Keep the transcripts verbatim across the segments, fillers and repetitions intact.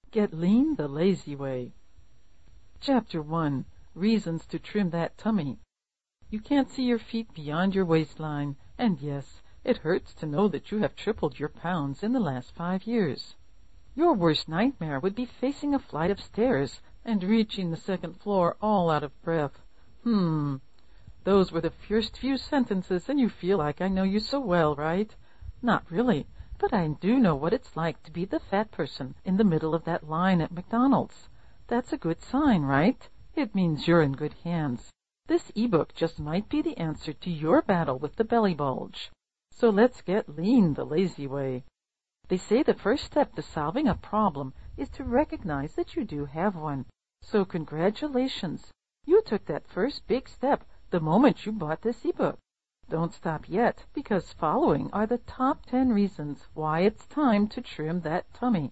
Get Lean the Lazy Way. Chapter one. Reasons to Trim That Tummy. You can't see your feet beyond your waistline, and yes, it hurts to know that you have tripled your pounds in the last five years. Your worst nightmare would be facing a flight of stairs and reaching the second floor all out of breath. Hmm. Those were the first few sentences, and you feel like I know you so well, right? Not really, but I do know what it's like to be the fat person in the middle of that line at McDonald's. That's a good sign, right? It means you're in good hands. This ebook just might be the answer to your battle with the belly bulge. So let's get lean the lazy way. They say the first step to solving a problem is to recognize that you do have one. So congratulations. You took that first big step the moment you bought this ebook. Don't stop yet, because following are the top ten reasons why it's time to trim that tummy.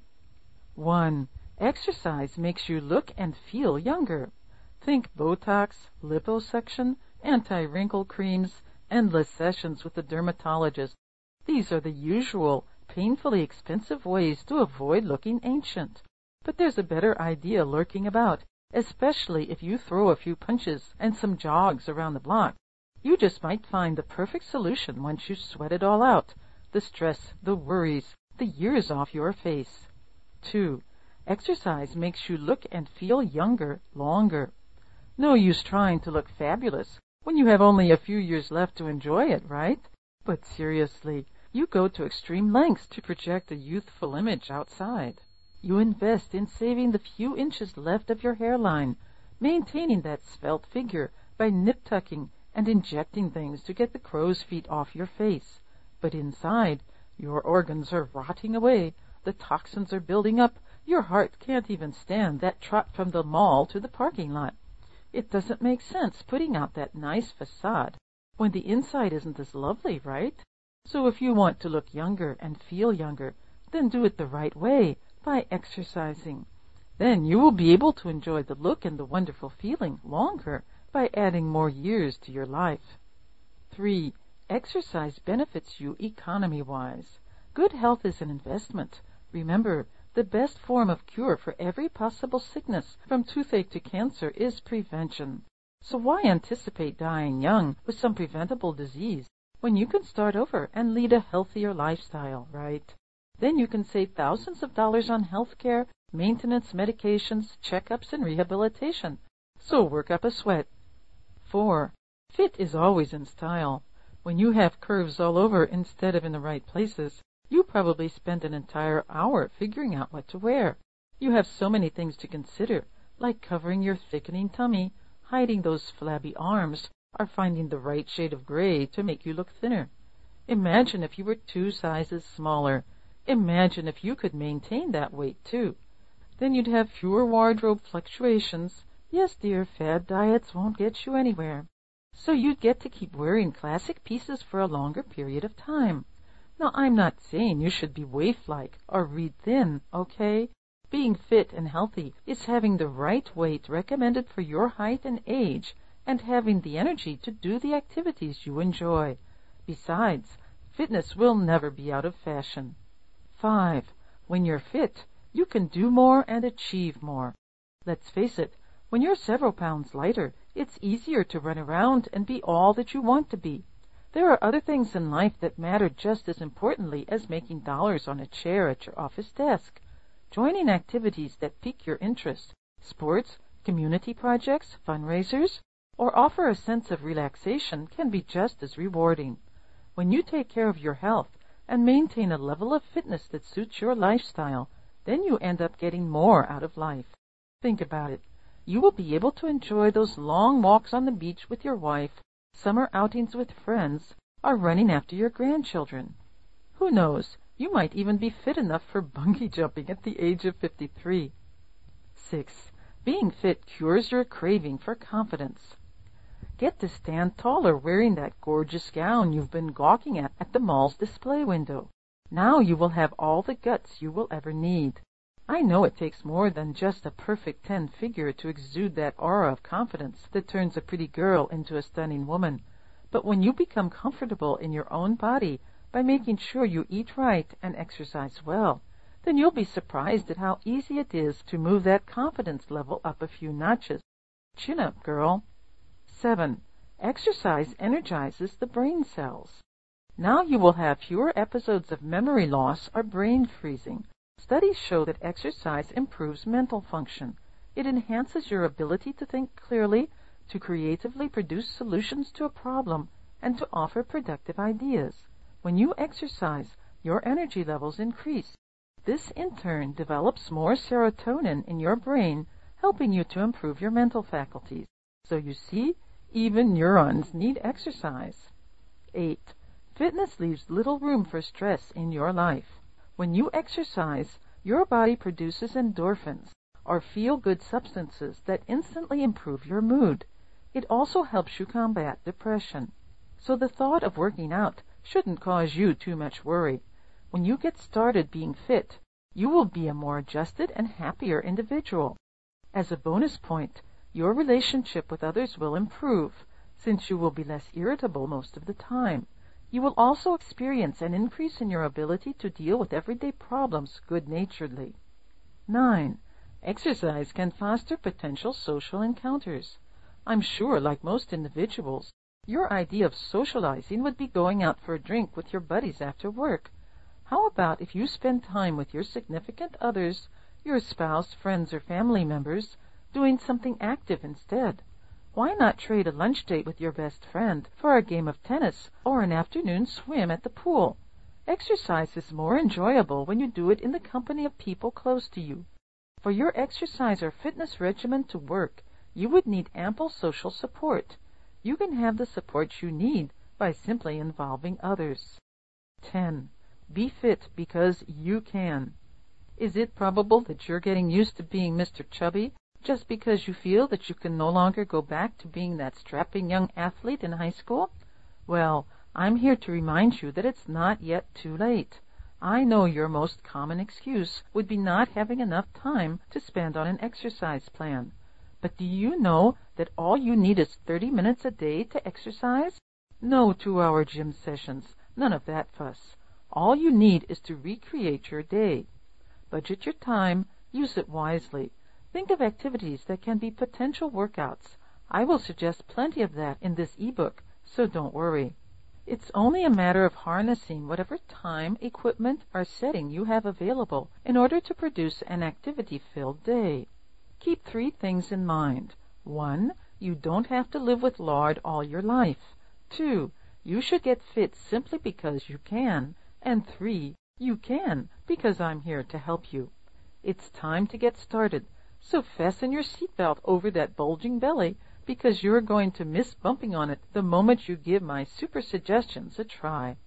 one. Exercise makes you look and feel younger. Think Botox, liposuction, anti-wrinkle creams, endless sessions with the dermatologist. These are the usual, painfully expensive ways to avoid looking ancient. But there's a better idea lurking about, especially if you throw a few punches and some jogs around the block. You just might find the perfect solution once you sweat it all out, the stress, the worries, the years off your face. two. Exercise makes you look and feel younger longer. No use trying to look fabulous when you have only a few years left to enjoy it, right? But seriously, you go to extreme lengths to project a youthful image outside. You invest in saving the few inches left of your hairline, maintaining that svelte figure by nip-tucking and injecting things to get the crow's feet off your face. But inside, your organs are rotting away, the toxins are building up, your heart can't even stand that trot from the mall to the parking lot. It doesn't make sense putting out that nice facade when the inside isn't as lovely, right? So if you want to look younger and feel younger, then do it the right way, by exercising. Then you will be able to enjoy the look and the wonderful feeling longer by adding more years to your life. three. Exercise benefits you economy-wise. Good health is an investment. Remember, the best form of cure for every possible sickness, from toothache to cancer, is prevention. So why anticipate dying young with some preventable disease when you can start over and lead a healthier lifestyle, right? Then you can save thousands of dollars on health care, maintenance, medications, checkups, and rehabilitation. So work up a sweat. four. Fit is always in style. When you have curves all over instead of in the right places, you probably spend an entire hour figuring out what to wear. You have so many things to consider, like covering your thickening tummy, hiding those flabby arms, or finding the right shade of gray to make you look thinner. Imagine if you were two sizes smaller. Imagine if you could maintain that weight, too. Then you'd have fewer wardrobe fluctuations. Yes, dear, fad diets won't get you anywhere. So you'd get to keep wearing classic pieces for a longer period of time. Now, I'm not saying you should be waif-like or read thin, okay? Being fit and healthy is having the right weight recommended for your height and age, and having the energy to do the activities you enjoy. Besides, fitness will never be out of fashion. five. When you're fit, you can do more and achieve more. Let's face it, when you're several pounds lighter, it's easier to run around and be all that you want to be. There are other things in life that matter just as importantly as making dollars on a chair at your office desk. Joining activities that pique your interest, sports, community projects, fundraisers, or offer a sense of relaxation can be just as rewarding. When you take care of your health and maintain a level of fitness that suits your lifestyle, then you end up getting more out of life. Think about it. You will be able to enjoy those long walks on the beach with your wife, summer outings with friends, or running after your grandchildren. Who knows, you might even be fit enough for bungee jumping at the age of fifty-three. six. Being fit cures your craving for confidence. Get to stand taller wearing that gorgeous gown you've been gawking at at the mall's display window. Now you will have all the guts you will ever need. I know it takes more than just a perfect ten figure to exude that aura of confidence that turns a pretty girl into a stunning woman. But when you become comfortable in your own body by making sure you eat right and exercise well, then you'll be surprised at how easy it is to move that confidence level up a few notches. Chin up, girl. Seven. Exercise energizes the brain cells. Now you will have fewer episodes of memory loss or brain freezing. Studies show that exercise improves mental function. It enhances your ability to think clearly, to creatively produce solutions to a problem, and to offer productive ideas. When you exercise, your energy levels increase. This, in turn, develops more serotonin in your brain, helping you to improve your mental faculties. So you see, even neurons need exercise. Eight. Fitness leaves little room for stress in your life. When you exercise, your body produces endorphins, or feel-good substances that instantly improve your mood. It also helps you combat depression. So the thought of working out shouldn't cause you too much worry. When you get started being fit, you will be a more adjusted and happier individual. As a bonus point, your relationship with others will improve, since you will be less irritable most of the time. You will also experience an increase in your ability to deal with everyday problems good-naturedly. Nine. Exercise can foster potential social encounters. I'm sure, like most individuals, your idea of socializing would be going out for a drink with your buddies after work. How about if you spend time with your significant others, your spouse, friends, or family members, doing something active instead? Why not trade a lunch date with your best friend for a game of tennis or an afternoon swim at the pool? Exercise is more enjoyable when you do it in the company of people close to you. For your exercise or fitness regimen to work, you would need ample social support. You can have the support you need by simply involving others. Ten. Be fit because you can. Is it probable that you're getting used to being Mister Chubby just because you feel that you can no longer go back to being that strapping young athlete in high school? Well, I'm here to remind you that it's not yet too late. I know your most common excuse would be not having enough time to spend on an exercise plan. But do you know that all you need is thirty minutes a day to exercise? No two-hour gym sessions, none of that fuss. All you need is to recreate your day. Budget your time, use it wisely. Think of activities that can be potential workouts. I will suggest plenty of that in this ebook, so don't worry. It's only a matter of harnessing whatever time, equipment, or setting you have available in order to produce an activity-filled day. Keep three things in mind. One, you don't have to live with lard all your life. Two, you should get fit simply because you can. And three, you can because I'm here to help you. It's time to get started, so fasten your seatbelt over that bulging belly because you're going to miss bumping on it the moment you give my super suggestions a try.